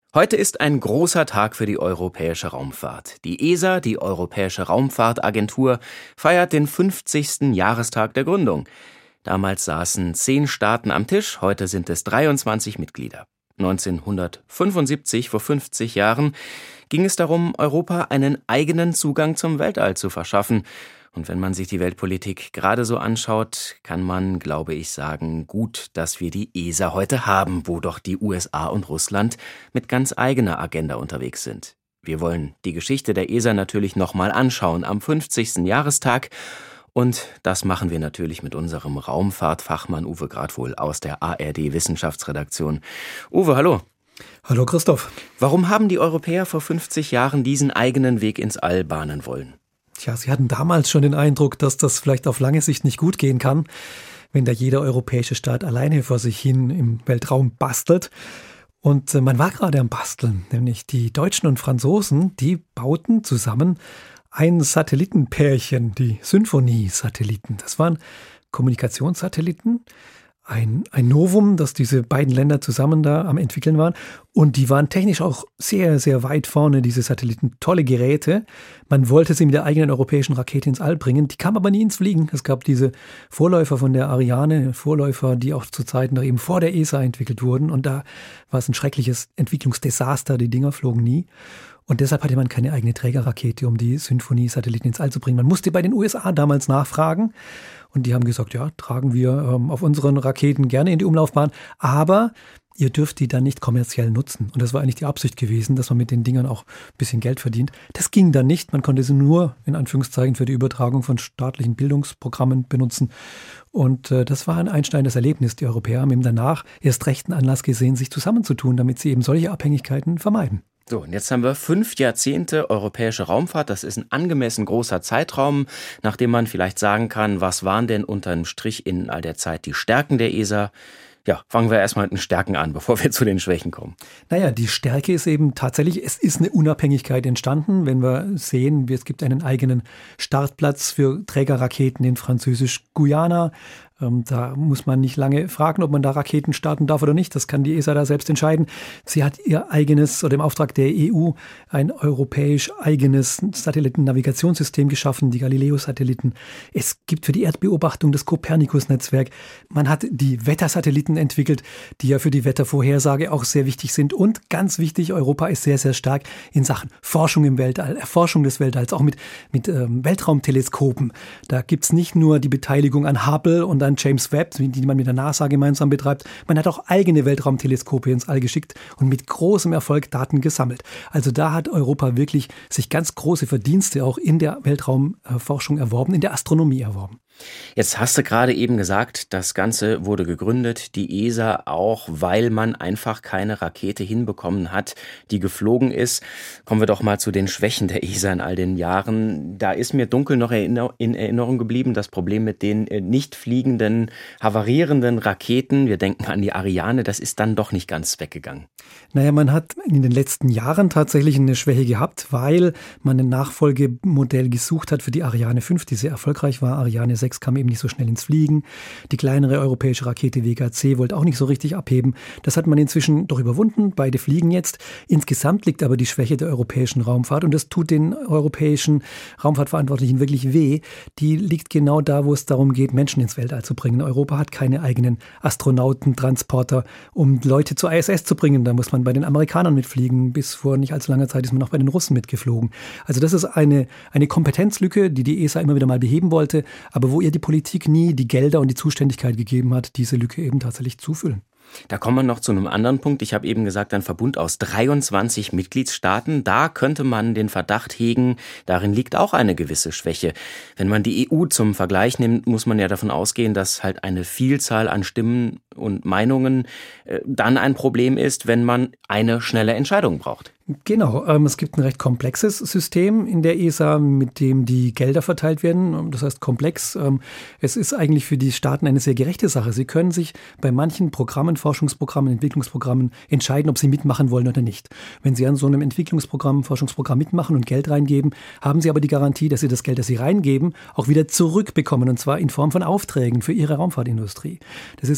Heute ist ein großer Tag für die europäische Raumfahrt. Die ESA, die Europäische Raumfahrtagentur, feiert den 50. Jahrestag der Gründung. Damals saßen 10 Staaten am Tisch, heute sind es 23 Mitglieder. 1975, vor 50 Jahren, ging es darum, Europa einen eigenen Zugang zum Weltall zu verschaffen. Und wenn man sich die Weltpolitik gerade so anschaut, kann man, glaube ich, sagen, gut, dass wir die ESA heute haben, wo doch die USA und Russland mit ganz eigener Agenda unterwegs sind. Wir wollen die Geschichte der ESA natürlich nochmal anschauen am 50. Jahrestag. Und das machen wir natürlich mit unserem Raumfahrtfachmann Uwe Gradwohl aus der ARD-Wissenschaftsredaktion. Uwe, hallo. Hallo Christoph. Warum haben die Europäer vor 50 Jahren diesen eigenen Weg ins All bahnen wollen? Tja, sie hatten damals schon den Eindruck, dass das vielleicht auf lange Sicht nicht gut gehen kann, wenn da jeder europäische Staat alleine vor sich hin im Weltraum bastelt. Und man war gerade am Basteln, nämlich die Deutschen und Franzosen, die bauten zusammen ein Satellitenpärchen, die Symphonie-Satelliten. Das waren Kommunikationssatelliten, ein Novum, dass diese beiden Länder zusammen da am entwickeln waren. Und die waren technisch auch sehr, sehr weit vorne, diese Satelliten. Tolle Geräte. Man wollte sie mit der eigenen europäischen Rakete ins All bringen. Die kam aber nie ins Fliegen. Es gab diese Vorläufer von der Ariane, Vorläufer, die auch zu Zeiten noch eben vor der ESA entwickelt wurden. Und da war es ein schreckliches Entwicklungsdesaster. Die Dinger flogen nie. Und deshalb hatte man keine eigene Trägerrakete, um die Symphonie-Satelliten ins All zu bringen. Man musste bei den USA damals nachfragen. Und die haben gesagt, ja, tragen wir auf unseren Raketen gerne in die Umlaufbahn. Aber ihr dürft die dann nicht kommerziell nutzen. Und das war eigentlich die Absicht gewesen, dass man mit den Dingern auch ein bisschen Geld verdient. Das ging dann nicht. Man konnte sie nur, in Anführungszeichen, für die Übertragung von staatlichen Bildungsprogrammen benutzen. Und das war ein einschneidendes Erlebnis. Die Europäer haben eben danach erst rechten Anlass gesehen, sich zusammenzutun, damit sie eben solche Abhängigkeiten vermeiden. So, und jetzt haben wir 5 Jahrzehnte europäische Raumfahrt. Das ist ein angemessen großer Zeitraum, nachdem man vielleicht sagen kann, was waren denn unterm Strich in all der Zeit die Stärken der ESA? Ja, fangen wir erstmal mit den Stärken an, bevor wir zu den Schwächen kommen. Naja, die Stärke ist eben tatsächlich, es ist eine Unabhängigkeit entstanden. Wenn wir sehen, es gibt einen eigenen Startplatz für Trägerraketen in Französisch-Guyana. Da muss man nicht lange fragen, ob man da Raketen starten darf oder nicht. Das kann die ESA da selbst entscheiden. Sie hat ihr eigenes, oder im Auftrag der EU, ein europäisch eigenes Satellitennavigationssystem geschaffen, die Galileo-Satelliten. Es gibt für die Erdbeobachtung das Copernicus-Netzwerk. Man hat die Wettersatelliten entwickelt, die ja für die Wettervorhersage auch sehr wichtig sind. Und ganz wichtig, Europa ist sehr, sehr stark in Sachen Forschung im Weltall, Erforschung des Weltalls, auch mit Weltraumteleskopen. Da gibt's nicht nur die Beteiligung an Hubble und an James Webb, die man mit der NASA gemeinsam betreibt. Man hat auch eigene Weltraumteleskope ins All geschickt und mit großem Erfolg Daten gesammelt. Also da hat Europa wirklich sich ganz große Verdienste auch in der Weltraumforschung erworben, in der Astronomie erworben. Jetzt hast du gerade eben gesagt, das Ganze wurde gegründet, die ESA auch, weil man einfach keine Rakete hinbekommen hat, die geflogen ist. Kommen wir doch mal zu den Schwächen der ESA in all den Jahren. Da ist mir dunkel noch in Erinnerung geblieben, das Problem mit den nicht fliegenden, havarierenden Raketen. Wir denken an die Ariane, das ist dann doch nicht ganz weggegangen. Naja, man hat in den letzten Jahren tatsächlich eine Schwäche gehabt, weil man ein Nachfolgemodell gesucht hat für die Ariane 5, die sehr erfolgreich war. Ariane 6 kam eben nicht so schnell ins Fliegen. Die kleinere europäische Rakete Vega C wollte auch nicht so richtig abheben. Das hat man inzwischen doch überwunden. Beide fliegen jetzt. Insgesamt liegt aber die Schwäche der europäischen Raumfahrt und das tut den europäischen Raumfahrtverantwortlichen wirklich weh. Die liegt genau da, wo es darum geht, Menschen ins Weltall zu bringen. Europa hat keine eigenen Astronautentransporter, um Leute zur ISS zu bringen. Da muss man bei den Amerikanern mitfliegen. Bis vor nicht allzu langer Zeit ist man auch bei den Russen mitgeflogen. Also das ist eine Kompetenzlücke, die ESA immer wieder mal beheben wollte, aber wo ihr die Politik nie die Gelder und die Zuständigkeit gegeben hat, diese Lücke eben tatsächlich zu füllen. Da kommen wir noch zu einem anderen Punkt. Ich habe eben gesagt, ein Verbund aus 23 Mitgliedstaaten. Da könnte man den Verdacht hegen, darin liegt auch eine gewisse Schwäche. Wenn man die EU zum Vergleich nimmt, muss man ja davon ausgehen, dass halt eine Vielzahl an Stimmen und Meinungen dann ein Problem ist, wenn man eine schnelle Entscheidung braucht. Genau, es gibt ein recht komplexes System in der ESA, mit dem die Gelder verteilt werden. Das heißt komplex. Es ist eigentlich für die Staaten eine sehr gerechte Sache. Sie können sich bei manchen Programmen, Forschungsprogrammen, Entwicklungsprogrammen entscheiden, ob sie mitmachen wollen oder nicht. Wenn sie an so einem Entwicklungsprogramm, Forschungsprogramm mitmachen und Geld reingeben, haben sie aber die Garantie, dass sie das Geld, das sie reingeben, auch wieder zurückbekommen. Und zwar in Form von Aufträgen für ihre Raumfahrtindustrie. Das ist ja eigentlich eine tolle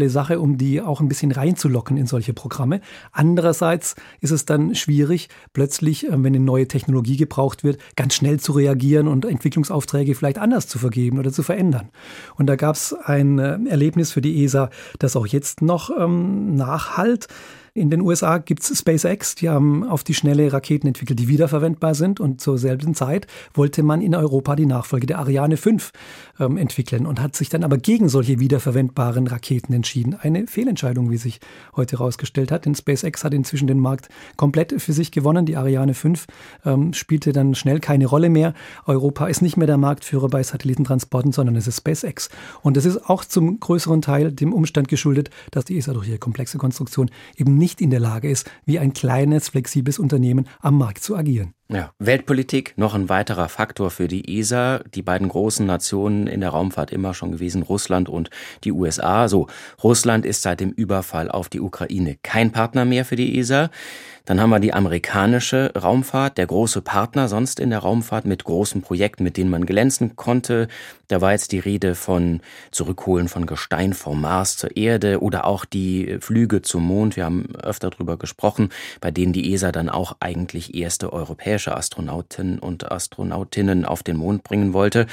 tolle Sache, um die auch ein bisschen reinzulocken in solche Programme. Andererseits ist es dann schwierig, plötzlich, wenn eine neue Technologie gebraucht wird, ganz schnell zu reagieren und Entwicklungsaufträge vielleicht anders zu vergeben oder zu verändern. Und da gab es ein Erlebnis für die ESA, das auch jetzt noch nachhallt. In den USA gibt es SpaceX, die haben auf die Schnelle Raketen entwickelt, die wiederverwendbar sind. Und zur selben Zeit wollte man in Europa die Nachfolge der Ariane 5 entwickeln und hat sich dann aber gegen solche wiederverwendbaren Raketen entschieden. Eine Fehlentscheidung, wie sich heute herausgestellt hat, denn SpaceX hat inzwischen den Markt komplett für sich gewonnen. Die Ariane 5 spielte dann schnell keine Rolle mehr. Europa ist nicht mehr der Marktführer bei Satellitentransporten, sondern es ist SpaceX. Und das ist auch zum größeren Teil dem Umstand geschuldet, dass die ESA durch ihre komplexe Konstruktion eben nicht in der Lage ist, wie ein kleines, flexibles Unternehmen am Markt zu agieren. Ja, Weltpolitik, noch ein weiterer Faktor für die ESA. Die beiden großen Nationen in der Raumfahrt immer schon gewesen, Russland und die USA. So, Russland ist seit dem Überfall auf die Ukraine kein Partner mehr für die ESA. Dann haben wir die amerikanische Raumfahrt, der große Partner sonst in der Raumfahrt mit großen Projekten, mit denen man glänzen konnte. Da war jetzt die Rede von Zurückholen von Gestein vom Mars zur Erde oder auch die Flüge zum Mond. Wir haben öfter darüber gesprochen, bei denen die ESA dann auch eigentlich erste europäische Astronauten und Astronautinnen auf den Mond bringen wollte.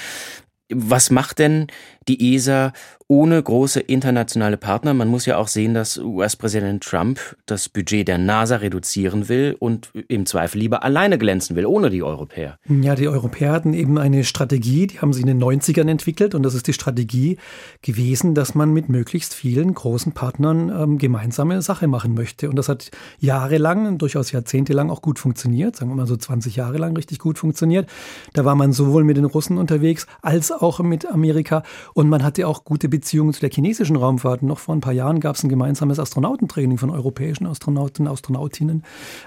Was macht denn die ESA ohne große internationale Partner? Man muss ja auch sehen, dass US-Präsident Trump das Budget der NASA reduzieren will und im Zweifel lieber alleine glänzen will, ohne die Europäer. Ja, die Europäer hatten eben eine Strategie, die haben sie in den 90ern entwickelt und das ist die Strategie gewesen, dass man mit möglichst vielen großen Partnern gemeinsame Sache machen möchte. Und das hat jahrelang, durchaus jahrzehntelang auch gut funktioniert, sagen wir mal so 20 Jahre lang richtig gut funktioniert. Da war man sowohl mit den Russen unterwegs als auch mit Amerika und man hatte auch gute Beziehungen zu der chinesischen Raumfahrt. Noch vor ein paar Jahren gab es ein gemeinsames Astronautentraining von europäischen Astronauten, Astronautinnen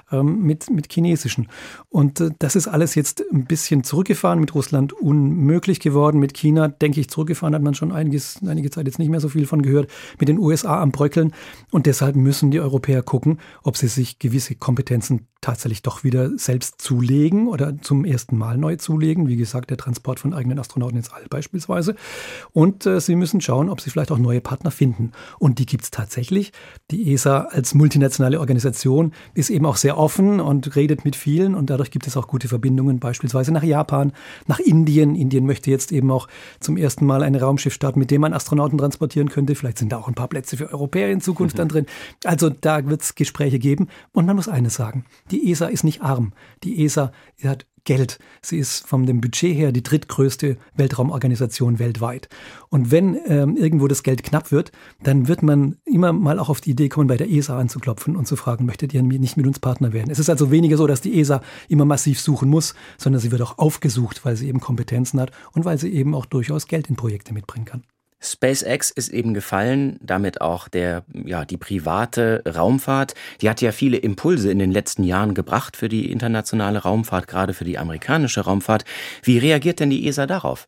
mit chinesischen. Und das ist alles jetzt ein bisschen zurückgefahren, mit Russland unmöglich geworden, mit China, denke ich, zurückgefahren hat man schon einige Zeit jetzt nicht mehr so viel von gehört, mit den USA am Bröckeln. Und deshalb müssen die Europäer gucken, ob sie sich gewisse Kompetenzen tatsächlich doch wieder selbst zulegen oder zum ersten Mal neu zulegen. Wie gesagt, der Transport von eigenen Astronauten ins All beispielsweise. Und sie müssen schauen, ob sie vielleicht auch neue Partner finden. Und die gibt es tatsächlich. Die ESA als multinationale Organisation ist eben auch sehr offen und redet mit vielen. Und dadurch gibt es auch gute Verbindungen, beispielsweise nach Japan, nach Indien. Indien möchte jetzt eben auch zum ersten Mal ein Raumschiff starten, mit dem man Astronauten transportieren könnte. Vielleicht sind da auch ein paar Plätze für Europäer in Zukunft dann drin. Also da wird es Gespräche geben. Und man muss eines sagen. Die ESA ist nicht arm. Die ESA hat Geld. Sie ist von dem Budget her die drittgrößte Weltraumorganisation weltweit. Und wenn irgendwo das Geld knapp wird, dann wird man immer mal auch auf die Idee kommen, bei der ESA anzuklopfen und zu fragen, möchtet ihr nicht mit uns Partner werden? Es ist also weniger so, dass die ESA immer massiv suchen muss, sondern sie wird auch aufgesucht, weil sie eben Kompetenzen hat und weil sie eben auch durchaus Geld in Projekte mitbringen kann. SpaceX ist eben gefallen, damit auch die private Raumfahrt. Die hat ja viele Impulse in den letzten Jahren gebracht für die internationale Raumfahrt, gerade für die amerikanische Raumfahrt. Wie reagiert denn die ESA darauf?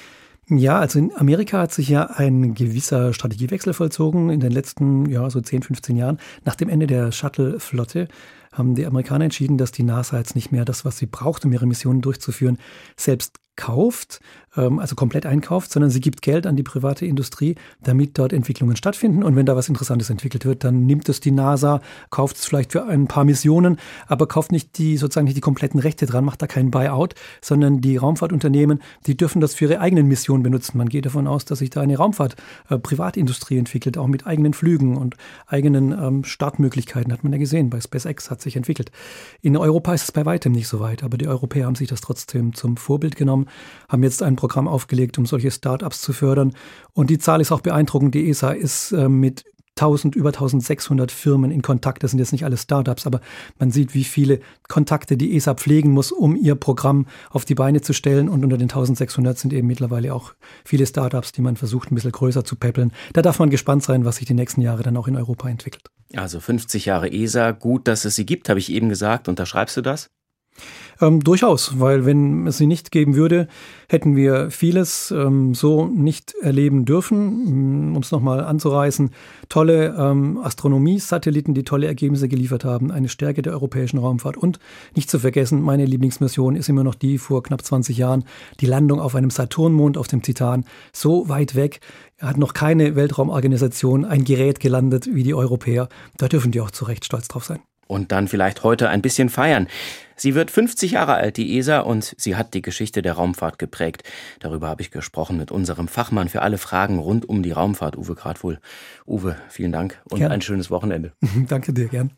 Ja, also in Amerika hat sich ja ein gewisser Strategiewechsel vollzogen in den letzten, so 10, 15 Jahren. Nach dem Ende der Shuttle-Flotte haben die Amerikaner entschieden, dass die NASA jetzt nicht mehr das, was sie braucht, um ihre Missionen durchzuführen, selbst kauft, also komplett einkauft, sondern sie gibt Geld an die private Industrie, damit dort Entwicklungen stattfinden. Und wenn da was Interessantes entwickelt wird, dann nimmt es die NASA, kauft es vielleicht für ein paar Missionen, aber kauft nicht die kompletten Rechte dran, macht da keinen Buyout, sondern die Raumfahrtunternehmen, die dürfen das für ihre eigenen Missionen benutzen. Man geht davon aus, dass sich da eine Raumfahrt-Privatindustrie entwickelt, auch mit eigenen Flügen und eigenen Startmöglichkeiten, hat man ja gesehen. Bei SpaceX hat sich entwickelt. In Europa ist es bei weitem nicht so weit, aber die Europäer haben sich das trotzdem zum Vorbild genommen, haben jetzt ein Programm aufgelegt, um solche Start-ups zu fördern. Und die Zahl ist auch beeindruckend. Die ESA ist mit über 1600 Firmen in Kontakt. Das sind jetzt nicht alle Start-ups, aber man sieht, wie viele Kontakte die ESA pflegen muss, um ihr Programm auf die Beine zu stellen. Und unter den 1600 sind eben mittlerweile auch viele Start-ups, die man versucht, ein bisschen größer zu peppeln. Da darf man gespannt sein, was sich die nächsten Jahre dann auch in Europa entwickelt. Also 50 Jahre ESA, gut, dass es sie gibt, habe ich eben gesagt. Unterschreibst du das? Durchaus, weil wenn es sie nicht geben würde, hätten wir vieles so nicht erleben dürfen. Um es nochmal anzureißen, tolle Astronomie-Satelliten, die tolle Ergebnisse geliefert haben, eine Stärke der europäischen Raumfahrt und nicht zu vergessen, meine Lieblingsmission ist immer noch die vor knapp 20 Jahren, die Landung auf einem Saturnmond, auf dem Titan, so weit weg. Hat noch keine Weltraumorganisation ein Gerät gelandet wie die Europäer. Da dürfen die auch zu Recht stolz drauf sein. Und dann vielleicht heute ein bisschen feiern. Sie wird 50 Jahre alt, die ESA, und sie hat die Geschichte der Raumfahrt geprägt. Darüber habe ich gesprochen mit unserem Fachmann für alle Fragen rund um die Raumfahrt, Uwe Gradwohl. Uwe, vielen Dank und Gern. ein schönes Wochenende. Danke dir, gern.